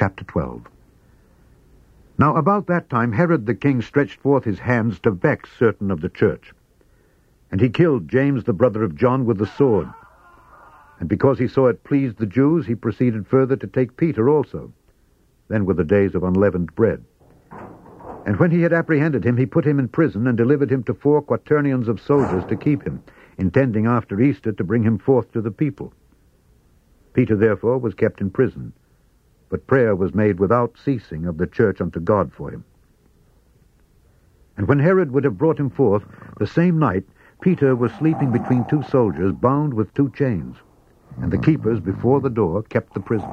Chapter 12. Now about that time Herod the king stretched forth his hands to vex certain of the church. And he killed James the brother of John with the sword. And because he saw it pleased the Jews, he proceeded further to take Peter also. Then were the days of unleavened bread. And when he had apprehended him, he put him in prison, and delivered him to 4 quaternions of soldiers to keep him, intending after Easter to bring him forth to the people. Peter therefore was kept in prison, but prayer was made without ceasing of the church unto God for him. And when Herod would have brought him forth, the same night Peter was sleeping between 2 soldiers, bound with 2 chains, and the keepers before the door kept the prison.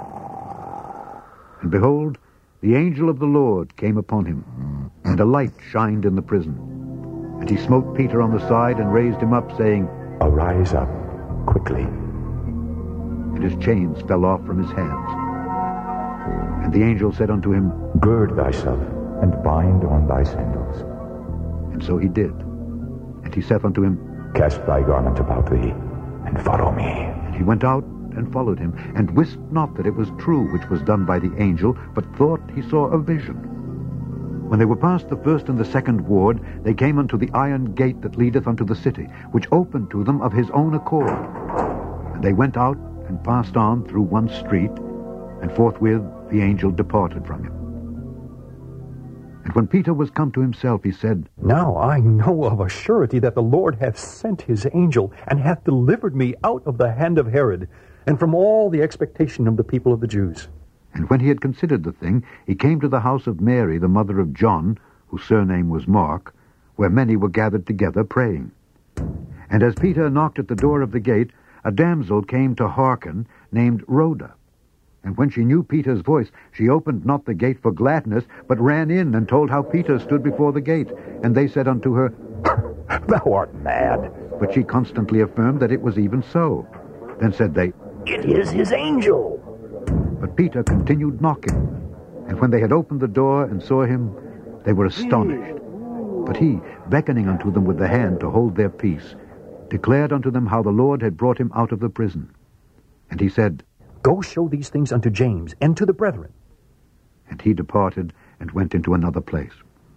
And behold, the angel of the Lord came upon him, and a light shined in the prison. And he smote Peter on the side, and raised him up, saying, Arise up quickly. And his chains fell off from his hands. And the angel said unto him, Gird thyself, and bind on thy sandals. And so he did. And he saith unto him, Cast thy garment about thee, and follow me. And he went out and followed him, and wist not that it was true which was done by the angel, but thought he saw a vision. When they were past the first and the second ward, they came unto the iron gate that leadeth unto the city, which opened to them of his own accord. And they went out and passed on through one street, and forthwith the angel departed from him. And when Peter was come to himself, he said, Now I know of a surety that the Lord hath sent his angel, and hath delivered me out of the hand of Herod, and from all the expectation of the people of the Jews. And when he had considered the thing, he came to the house of Mary, the mother of John, whose surname was Mark, where many were gathered together praying. And as Peter knocked at the door of the gate, a damsel came to hearken, named Rhoda. And when she knew Peter's voice, she opened not the gate for gladness, but ran in and told how Peter stood before the gate. And they said unto her, Thou art mad. But she constantly affirmed that it was even so. Then said they, It is his angel. But Peter continued knocking. And when they had opened the door and saw him, they were astonished. But he, beckoning unto them with the hand to hold their peace, declared unto them how the Lord had brought him out of the prison. And he said, Go show these things unto James, and to the brethren. And he departed, and went into another place.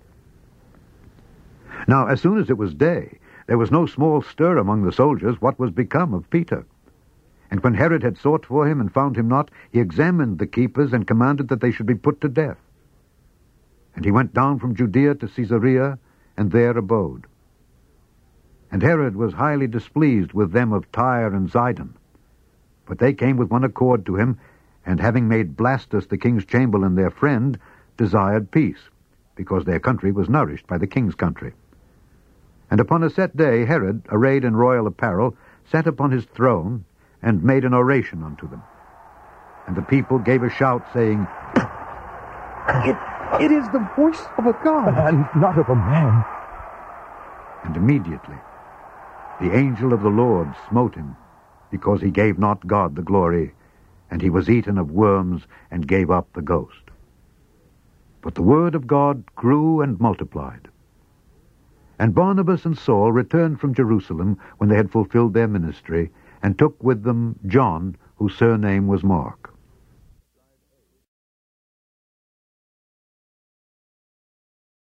Now as soon as it was day, there was no small stir among the soldiers what was become of Peter. And when Herod had sought for him, and found him not, he examined the keepers, and commanded that they should be put to death. And he went down from Judea to Caesarea, and there abode. And Herod was highly displeased with them of Tyre and Zidon. But they came with one accord to him, and having made Blastus the king's chamberlain their friend, desired peace, because their country was nourished by the king's country. And upon a set day Herod, arrayed in royal apparel, sat upon his throne, and made an oration unto them. And the people gave a shout, saying, It is the voice of a God, and not of a man. And immediately the angel of the Lord smote him, because he gave not God the glory, and he was eaten of worms, and gave up the ghost. But the word of God grew and multiplied. And Barnabas and Saul returned from Jerusalem when they had fulfilled their ministry, and took with them John, whose surname was Mark.